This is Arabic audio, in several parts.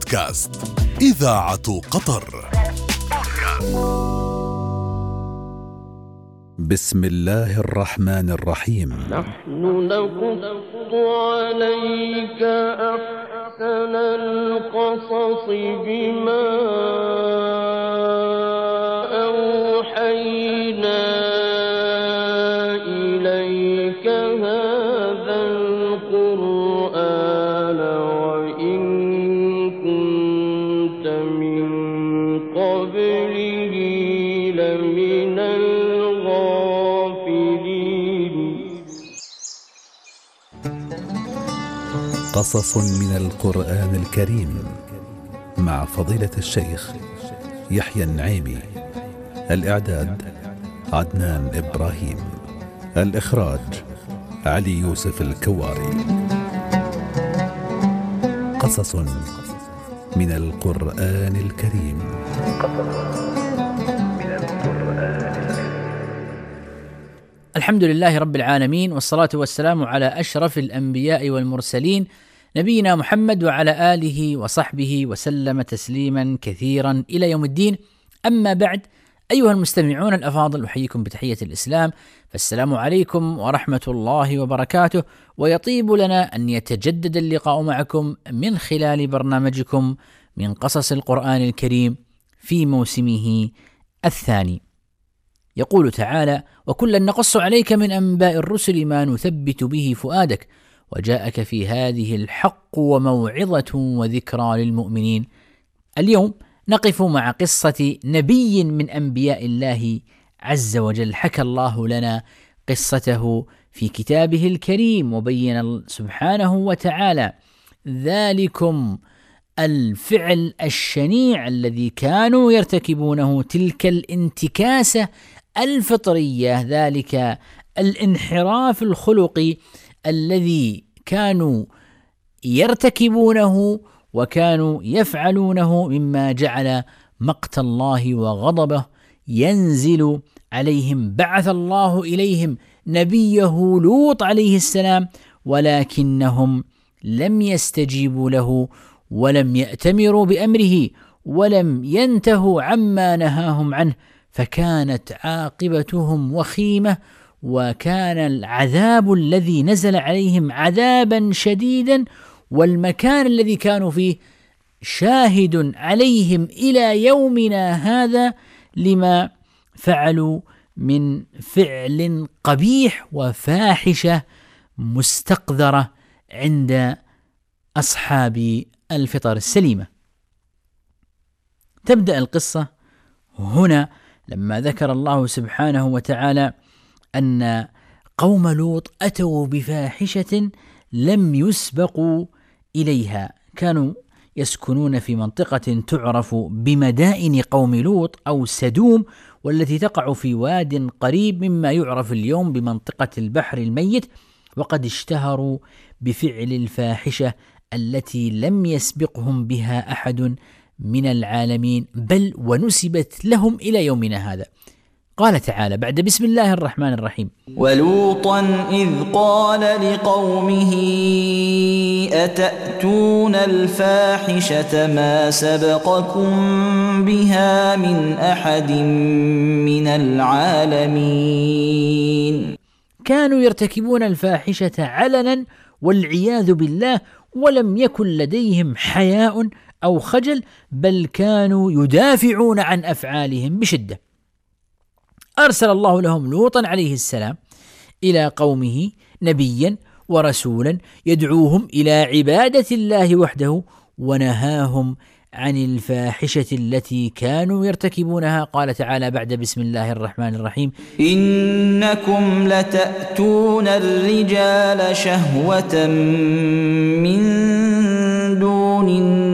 بودكاست إذاعة قطر. بسم الله الرحمن الرحيم. نحن نقص عليك أحسن القصص بما أوحينا إليك هذا القرآن وإن كنت من قبله لمن الغافلين. قصص من القرآن الكريم مع فضيلة الشيخ يحيى النعيمي. الإعداد عدنان إبراهيم. الإخراج علي يوسف الكواري. قصص من القرآن الكريم. الحمد لله رب العالمين، والصلاة والسلام على أشرف الأنبياء والمرسلين نبينا محمد وعلى آله وصحبه وسلم تسليما كثيرا إلى يوم الدين. أما بعد، أيها المستمعون الأفاضل، أحييكم بتحية الإسلام، فالسلام عليكم ورحمة الله وبركاته. ويطيب لنا أن يتجدد اللقاء معكم من خلال برنامجكم من قصص القرآن الكريم في موسمه الثاني. يقول تعالى: وكلا نقص عليك من أنباء الرسل ما نثبت به فؤادك وجاءك في هذه الحق وموعظة وذكرى للمؤمنين. اليوم نقف مع قصة نبي من أنبياء الله عز وجل، حكى الله لنا قصته في كتابه الكريم، وبين سبحانه وتعالى ذلكم الفعل الشنيع الذي كانوا يرتكبونه، تلك الانتكاسة الفطرية، ذلك الانحراف الخلقي الذي كانوا يرتكبونه وكانوا يفعلونه، مما جعل مقت الله وغضبه ينزل عليهم. بعث الله إليهم نبيه لوط عليه السلام، ولكنهم لم يستجيبوا له ولم يأتمروا بأمره ولم ينتهوا عما نهاهم عنه، فكانت عاقبتهم وخيمة، وكان العذاب الذي نزل عليهم عذابا شديدا، والمكان الذي كانوا فيه شاهد عليهم إلى يومنا هذا لما فعلوا من فعل قبيح وفاحشة مستقذرة عند أصحاب الفطر السليمة. تبدأ القصة هنا لما ذكر الله سبحانه وتعالى أن قوم لوط أتوا بفاحشة لم يسبقوا إليها. كانوا يسكنون في منطقة تعرف بمدائن قوم لوط أو سدوم، والتي تقع في واد قريب مما يعرف اليوم بمنطقة البحر الميت، وقد اشتهروا بفعل الفاحشة التي لم يسبقهم بها أحد من العالمين، بل ونسبت لهم إلى يومنا هذا. قال تعالى بعد بسم الله الرحمن الرحيم: ولوطا إذ قال لقومه أتأتون الفاحشة ما سبقكم بها من أحد من العالمين. كانوا يرتكبون الفاحشة علنا والعياذ بالله، ولم يكن لديهم حياء أو خجل، بل كانوا يدافعون عن أفعالهم بشدة. أرسل الله لهم لوطا عليه السلام إلى قومه نبيا ورسولا يدعوهم إلى عبادة الله وحده، ونهاهم عن الفاحشة التي كانوا يرتكبونها. قال تعالى بعد بسم الله الرحمن الرحيم: إنكم لتأتون الرجال شهوة من دون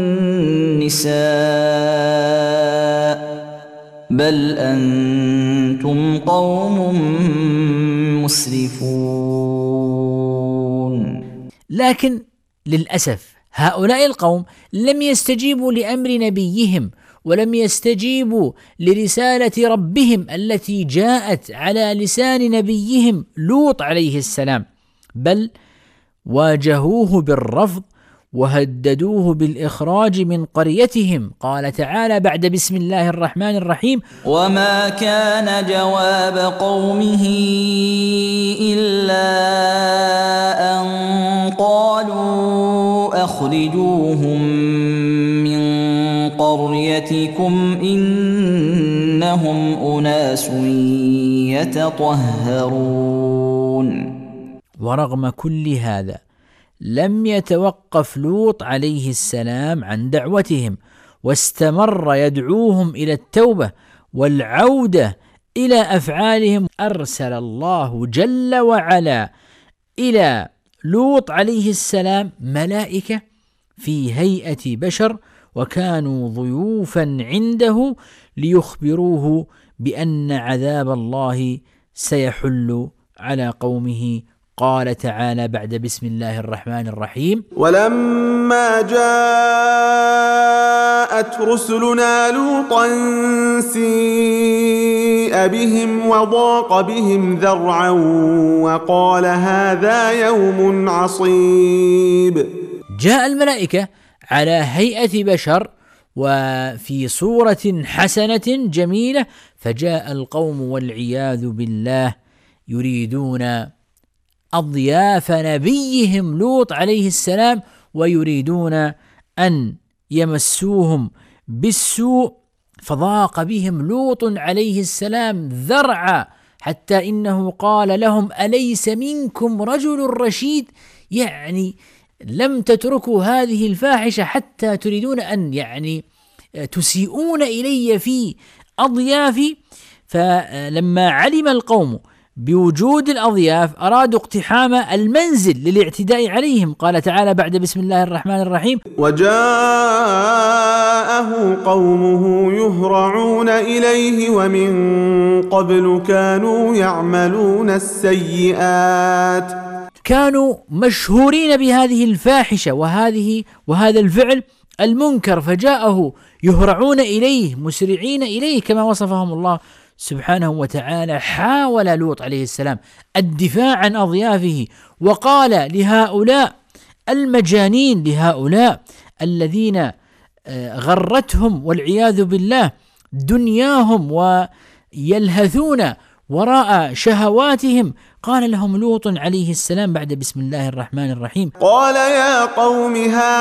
النساء بل أنتم قوم مسرفون. لكن للأسف هؤلاء القوم لم يستجيبوا لأمر نبيهم، ولم يستجيبوا لرسالة ربهم التي جاءت على لسان نبيهم لوط عليه السلام، بل واجهوه بالرفض وهددوه بالإخراج من قريتهم. قال تعالى بعد بسم الله الرحمن الرحيم: وما كان جواب قومه إلا أن قالوا أخرجوهم من قريتكم إنهم أناس يتطهرون. ورغم كل هذا لم يتوقف لوط عليه السلام عن دعوتهم، واستمر يدعوهم إلى التوبة والعودة إلى أفعالهم. أرسل الله جل وعلا إلى لوط عليه السلام ملائكة في هيئة بشر، وكانوا ضيوفا عنده ليخبروه بأن عذاب الله سيحل على قومه. قال تعالى بعد بسم الله الرحمن الرحيم: ولما جاءت رسلنا لوطا سيء بهم وضاق بهم ذرعا وقال هذا يوم عصيب. جاء الملائكة على هيئة بشر وفي صورة حسنة جميلة، فجاء القوم والعياذ بالله يريدون أضياف نبيهم لوط عليه السلام، ويريدون أن يمسوهم بالسوء، فضاق بهم لوط عليه السلام ذرعا، حتى إنه قال لهم: أليس منكم رجل رشيد؟ يعني لم تتركوا هذه الفاحشة حتى تريدون أن تسيئون إلي في أضيافي. فلما علم القوم بوجود الأضياف أرادوا اقتحام المنزل للاعتداء عليهم. قال تعالى بعد بسم الله الرحمن الرحيم: وجاءه قومه يهرعون إليه ومن قبل كانوا يعملون السيئات. كانوا مشهورين بهذه الفاحشة وهذا الفعل المنكر، فجاءه يهرعون إليه مسرعين إليه كما وصفهم الله سبحانه وتعالى. حاول لوط عليه السلام الدفاع عن أضيافه، وقال لهؤلاء المجانين، لهؤلاء الذين غرتهم والعياذ بالله دنياهم ويلهثون وراء شهواتهم، قال لهم لوط عليه السلام بعد بسم الله الرحمن الرحيم: قال يا قوم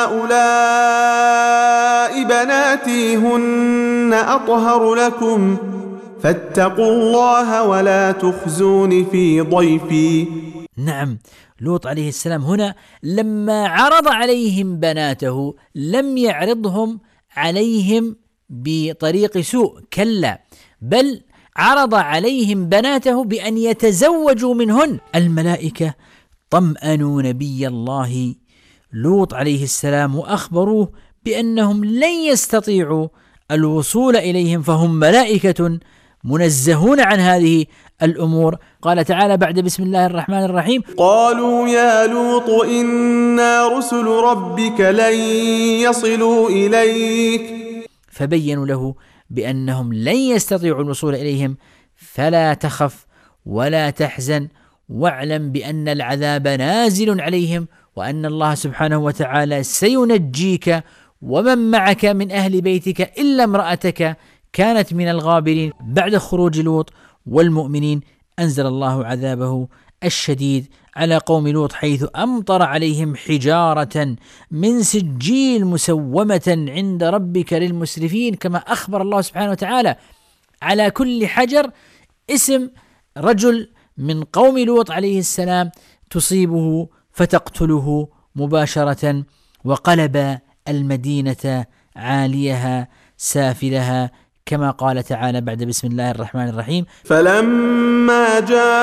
هؤلاء بناتي هن أطهر لكم فاتقوا الله ولا تخزون في ضيفي. نعم، لوط عليه السلام هنا لما عرض عليهم بناته لم يعرضهم عليهم بطريق سوء، كلا، بل عرض عليهم بناته بأن يتزوجوا منهن. الملائكة طمأنوا نبي الله لوط عليه السلام وأخبروه بأنهم لن يستطيعوا الوصول إليهم، فهم ملائكة منزهون عن هذه الأمور. قال تعالى بعد بسم الله الرحمن الرحيم: قالوا يا لوط إنا رسل ربك لن يصلوا إليك. فبينوا له بأنهم لن يستطيعوا الوصول إليهم، فلا تخف ولا تحزن، واعلم بأن العذاب نازل عليهم، وأن الله سبحانه وتعالى سينجيك ومن معك من أهل بيتك إلا امرأتك كانت من الغابرين. بعد خروج لوط والمؤمنين أنزل الله عذابه الشديد على قوم لوط، حيث أمطر عليهم حجارة من سجيل مسومة عند ربك للمسرفين، كما أخبر الله سبحانه وتعالى على كل حجر اسم رجل من قوم لوط عليه السلام تصيبه فتقتله مباشرة، وقلب المدينة عاليها سافلها، كما قال تعالى بعد بسم الله الرحمن الرحيم: فلما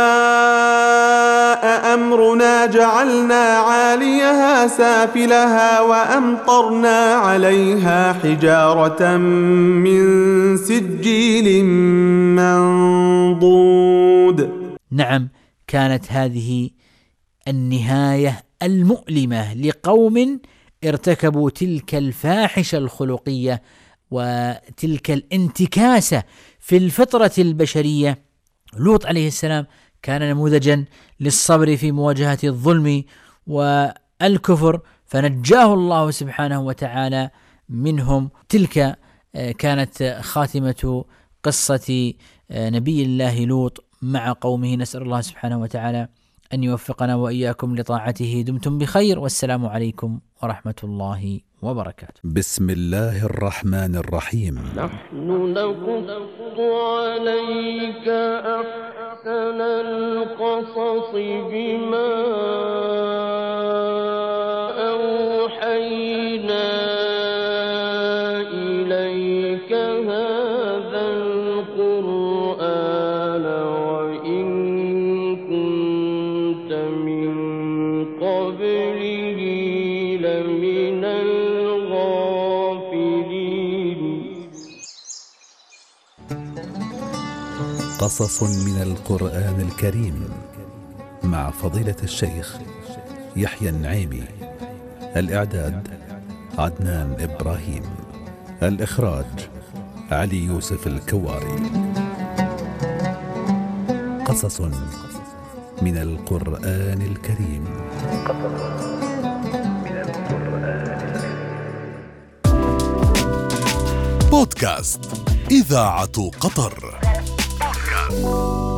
جاء أمرنا جعلنا عاليها سافلها وأمطرنا عليها حجارة من سجيل منضود. نعم، كانت هذه النهاية المؤلمة لقوم ارتكبوا تلك الفاحشة الخلقية وتلك الانتكاسة في الفطرة البشرية. لوط عليه السلام كان نموذجا للصبر في مواجهة الظلم والكفر، فنجاه الله سبحانه وتعالى منهم. تلك كانت خاتمة قصة نبي الله لوط مع قومه. نسأل الله سبحانه وتعالى أن يوفقنا وإياكم لطاعته. دمتم بخير، والسلام عليكم ورحمة الله وبركاته. بسم الله الرحمن الرحيم. نحن نقص عليك أحسن القصص بما أوحينا إليك هذا القرآن وإن كنت من قبله لمن الغافلين. قصص من القرآن الكريم مع فضيلة الشيخ يحيى النعيمي. الإعداد عدنان إبراهيم. الإخراج علي يوسف الكواري. قصص من القرآن الكريم. بودكاست إذاعة قطر.